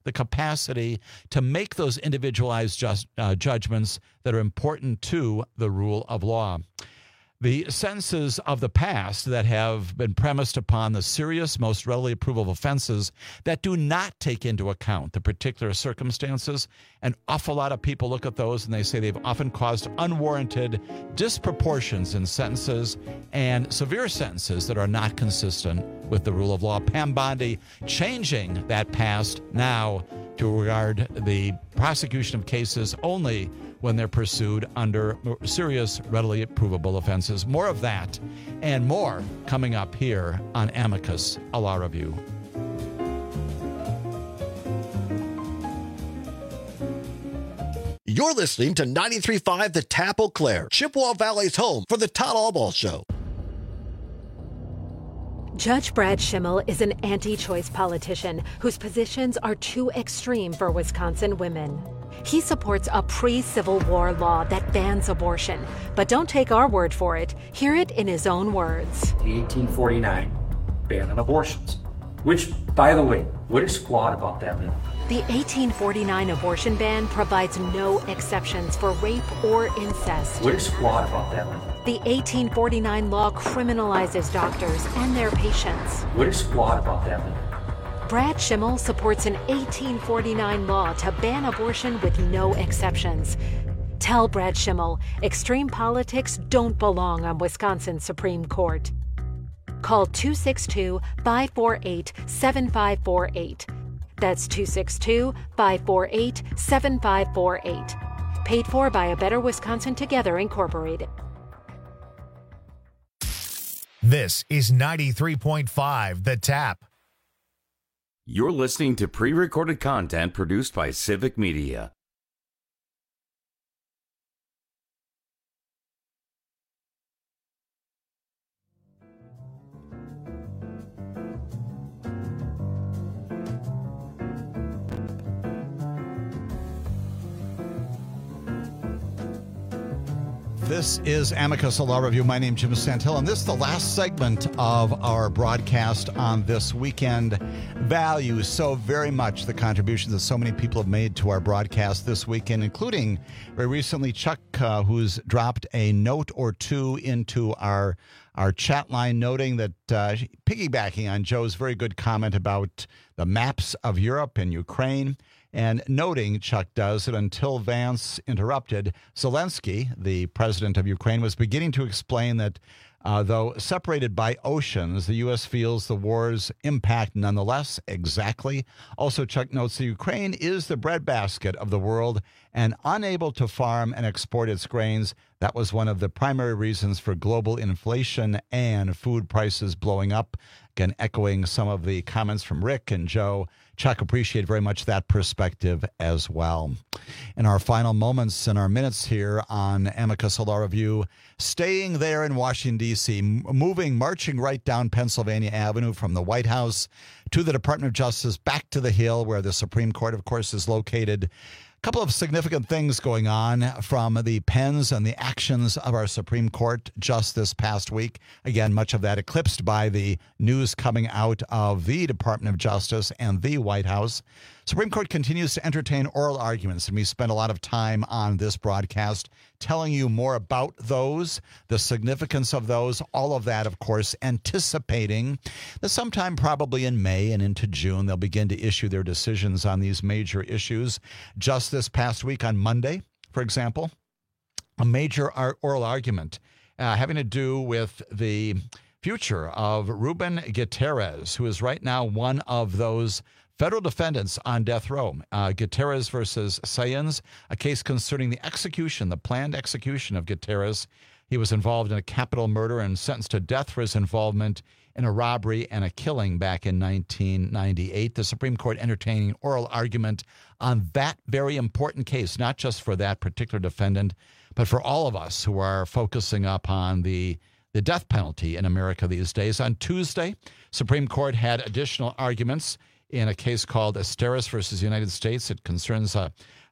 to make those individualized judgments that are important to the rule of law. The sentences of the past that have been premised upon the serious, most readily provable offenses that do not take into account the particular circumstances. An awful lot of people look at those and they say they've often caused unwarranted disproportions in sentences and severe sentences that are not consistent with the rule of law. Pam Bondi changing that past now to regard the prosecution of cases only when they're pursued under serious, readily provable offenses. More of that and more coming up here on Amicus, a Law Review. You're listening to 93.5 The Tap Eau Claire, Chippewa Valley's home for the Todd Albaugh Show. Judge Brad Schimmel is an anti-choice politician whose positions are too extreme for Wisconsin women. He supports a pre-Civil War law that bans abortion. But don't take our word for it. Hear it in his own words. The 1849 ban on abortions, which, by the way, what is flawed about that law? The 1849 abortion ban provides no exceptions for rape or incest. What is flawed about that law? The 1849 law criminalizes doctors and their patients. What is flawed about that law? Brad Schimmel supports an 1849 law to ban abortion with no exceptions. Tell Brad Schimmel extreme politics don't belong on Wisconsin's Supreme Court. Call 262-548-7548. That's 262-548-7548. Paid for by A Better Wisconsin Together, Incorporated. This is 93.5 The Tap. You're listening to pre-recorded content produced by Civic Media. This is Amicus, a Law Review. My name is Jim Santel, and this is the last segment of our broadcast on this weekend. Value so very much the contributions that so many people have made to our broadcast this weekend, including very recently Chuck, who's dropped a note or two into our chat line, noting that piggybacking on Joe's very good comment about the maps of Europe and Ukraine, and noting, Chuck does, that until Vance interrupted, Zelensky, the president of Ukraine, was beginning to explain that though separated by oceans, the U.S. feels the war's impact nonetheless. Exactly. Also, Chuck notes that Ukraine is the breadbasket of the world and unable to farm and export its grains. That was one of the primary reasons for global inflation and food prices blowing up. Again, echoing some of the comments from Rick and Joe. Chuck, appreciate very much that perspective as well. In our final moments and our minutes here on Amicus Law Review, staying there in Washington, D.C., marching right down Pennsylvania Avenue from the White House to the Department of Justice, back to the Hill, where the Supreme Court, of course, is located. A couple of significant things going on from the pens and the actions of our Supreme Court just this past week. Again, much of that eclipsed by the news coming out of the Department of Justice and the White House. Supreme Court continues to entertain oral arguments, and we spent a lot of time on this broadcast telling you more about those, the significance of those, all of that, of course, anticipating that sometime probably in May and into June, they'll begin to issue their decisions on these major issues. Just this past week on Monday, for example, a major oral argument having to do with the future of Ruben Gutierrez, who is right now one of those federal defendants on death row. Gutierrez versus Sayens, a case concerning the execution, the planned execution of Gutierrez. He was involved in a capital murder and sentenced to death for his involvement in a robbery and a killing back in 1998. The Supreme Court entertaining oral argument on that very important case, not just for that particular defendant, but for all of us who are focusing upon the death penalty in America these days. On Tuesday, Supreme Court had additional arguments in a case called Esteras versus United States. It concerns a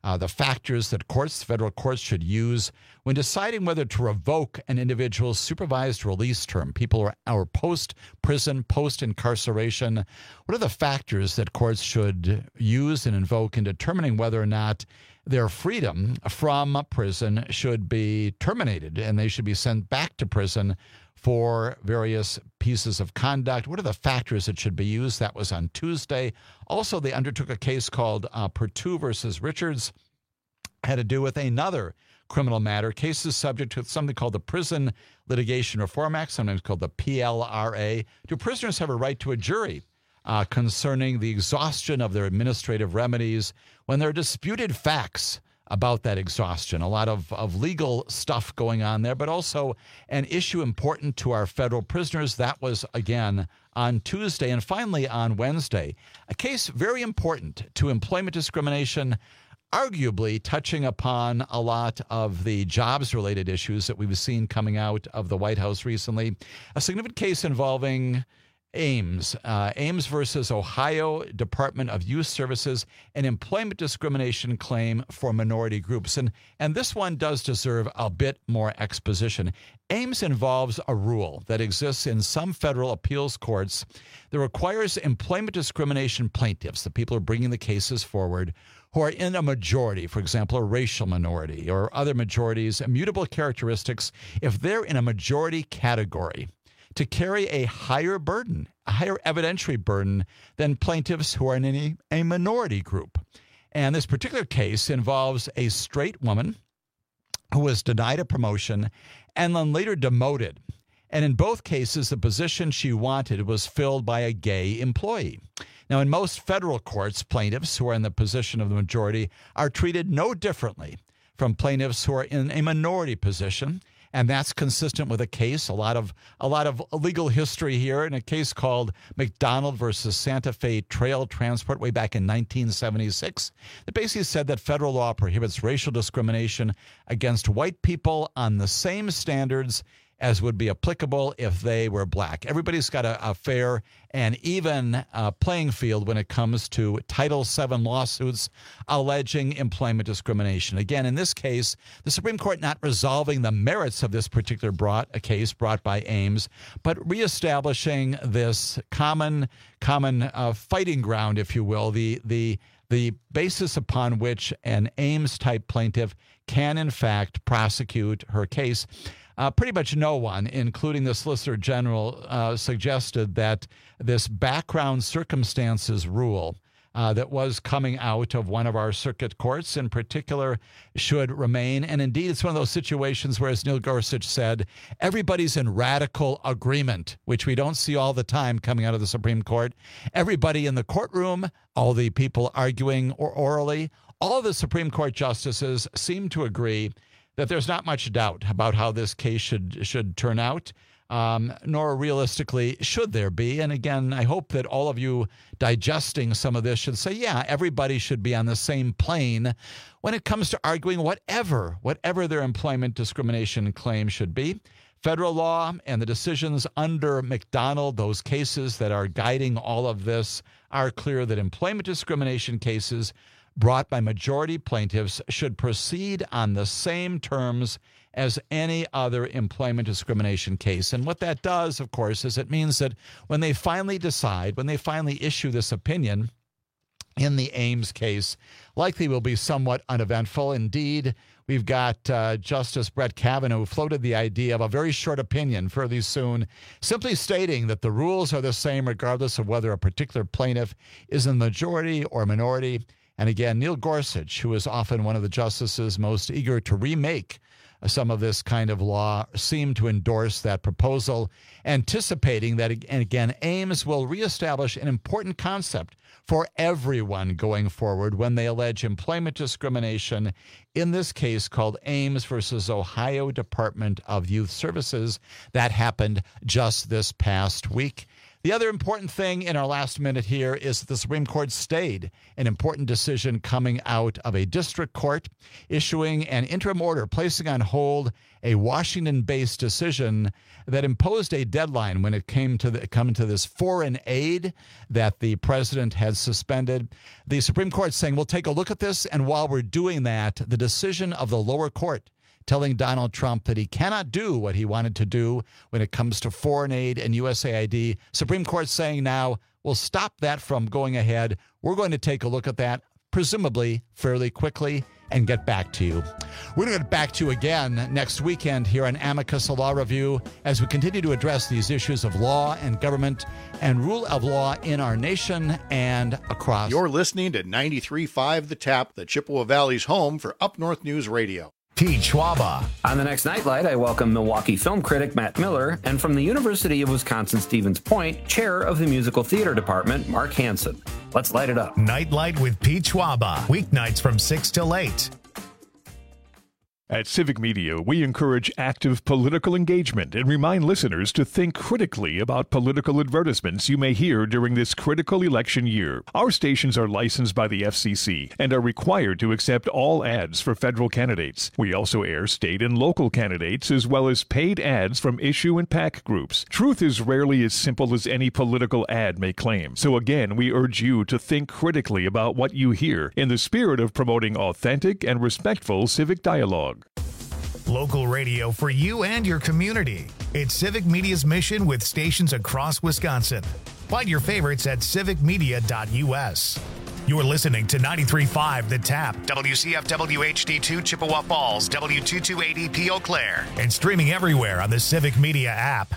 the factors that federal courts should use when deciding whether to revoke an individual's supervised release term. People are post-prison, post-incarceration. What are the factors that courts should use and invoke in determining whether or not their freedom from prison should be terminated and they should be sent back to prison for various pieces of conduct? What are the factors that should be used? That was on Tuesday. Also, they undertook a case called Perttu versus Richards. Had to do with another criminal matter. Cases subject to something called the Prison Litigation Reform Act, sometimes called the PLRA. Do prisoners have a right to a jury concerning the exhaustion of their administrative remedies when there are disputed facts about that exhaustion? A lot of legal stuff going on there, but also an issue important to our federal prisoners. That was, again, on Tuesday. And finally, on Wednesday, a case very important to employment discrimination, arguably touching upon a lot of the jobs-related issues that we've seen coming out of the White House recently. A significant case involving Ames versus Ohio Department of Youth Services, an employment discrimination claim for minority groups. And this one does deserve a bit more exposition. Ames involves a rule that exists in some federal appeals courts that requires employment discrimination plaintiffs, the people who are bringing the cases forward, who are in a majority, for example, a racial minority or other majorities, immutable characteristics, if they're in a majority category, to carry a higher burden, a higher evidentiary burden than plaintiffs who are in a minority group. And this particular case involves a straight woman who was denied a promotion and then later demoted. And in both cases, the position she wanted was filled by a gay employee. Now, in most federal courts, plaintiffs who are in the position of the majority are treated no differently from plaintiffs who are in a minority position. And that's consistent with a case, a lot of legal history here, in a case called McDonald versus Santa Fe Trail Transport way back in 1976 that basically said that federal law prohibits racial discrimination against white people on the same standards as would be applicable if they were black. Everybody's got a fair and even playing field when it comes to Title VII lawsuits alleging employment discrimination. Again, in this case, the Supreme Court not resolving the merits of this particular case brought by Ames, but reestablishing this common fighting ground, if you will, the basis upon which an Ames-type plaintiff can, in fact, prosecute her case. Pretty much no one, including the Solicitor General, suggested that this background circumstances rule that was coming out of one of our circuit courts in particular should remain. And indeed, it's one of those situations where, as Neil Gorsuch said, everybody's in radical agreement, which we don't see all the time coming out of the Supreme Court. Everybody in the courtroom, all the people arguing orally, all of the Supreme Court justices seem to agree that there's not much doubt about how this case should turn out, nor realistically should there be. And again, I hope that all of you digesting some of this should say, yeah, everybody should be on the same plane when it comes to arguing whatever their employment discrimination claim should be. Federal law and the decisions under McDonald, those cases that are guiding all of this, are clear that employment discrimination cases brought by majority plaintiffs should proceed on the same terms as any other employment discrimination case. And what that does, of course, is it means that when they finally issue this opinion in the Ames case, likely will be somewhat uneventful. Indeed, we've got Justice Brett Kavanaugh, who floated the idea of a very short opinion fairly soon, simply stating that the rules are the same regardless of whether a particular plaintiff is in the majority or minority. And again, Neil Gorsuch, who is often one of the justices most eager to remake some of this kind of law, seemed to endorse that proposal, anticipating that, and again, Ames will reestablish an important concept for everyone going forward when they allege employment discrimination, in this case called Ames versus Ohio Department of Youth Services. That happened just this past week. The other important thing in our last minute here is that the Supreme Court stayed an important decision coming out of a district court issuing an interim order placing on hold a Washington-based decision that imposed a deadline when it came to this foreign aid that the president had suspended. The Supreme Court saying, we'll take a look at this, and while we're doing that, the decision of the lower court telling Donald Trump that he cannot do what he wanted to do when it comes to foreign aid and USAID. Supreme Court saying now, we'll stop that from going ahead. We're going to take a look at that, presumably fairly quickly, and get back to you. We're going to get back to you again next weekend here on Amicus, a Law Review, as we continue to address these issues of law and government and rule of law in our nation and across. You're listening to 93.5 The Tap, the Chippewa Valley's home for Up North News Radio. Pete Schwaba. On the next Nightlight, I welcome Milwaukee film critic Matt Miller, and from the University of Wisconsin-Stevens Point, chair of the musical theater department, Mark Hansen. Let's light it up. Nightlight with Pete Schwaba. Weeknights from 6 till 8. At Civic Media, we encourage active political engagement and remind listeners to think critically about political advertisements you may hear during this critical election year. Our stations are licensed by the FCC and are required to accept all ads for federal candidates. We also air state and local candidates as well as paid ads from issue and PAC groups. Truth is rarely as simple as any political ad may claim. So again, we urge you to think critically about what you hear in the spirit of promoting authentic and respectful civic dialogue. Local radio for you and your community. It's Civic Media's mission with stations across Wisconsin. Find your favorites at civicmedia.us. You're listening to 93.5 The Tap, WCFW HD2 Chippewa Falls, W228EP Eau Claire, and streaming everywhere on the Civic Media app.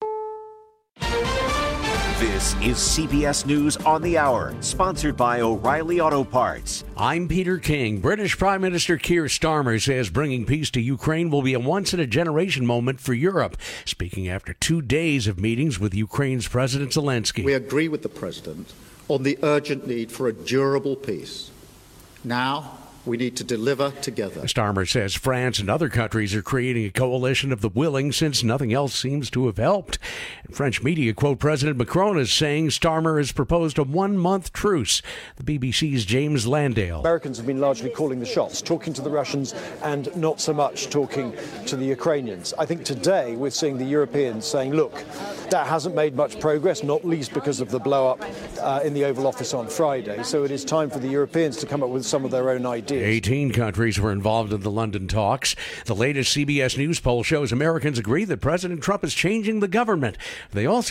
This is CBS News on the Hour, sponsored by O'Reilly Auto Parts. I'm Peter King. British Prime Minister Keir Starmer says bringing peace to Ukraine will be a once-in-a-generation moment for Europe, speaking after 2 days of meetings with Ukraine's President Zelensky. We agree with the President on the urgent need for a durable peace. Now, we need to deliver together. Starmer says France and other countries are creating a coalition of the willing since nothing else seems to have helped. And French media quote President Macron as saying Starmer has proposed a 1-month truce. The BBC's James Landale. Americans have been largely calling the shots, talking to the Russians and not so much talking to the Ukrainians. I think today we're seeing the Europeans saying, look, that hasn't made much progress, not least because of the blow-up in the Oval Office on Friday. So it is time for the Europeans to come up with some of their own ideas. 18 countries were involved in the London talks. The latest CBS News poll shows Americans agree that President Trump is changing the government. They also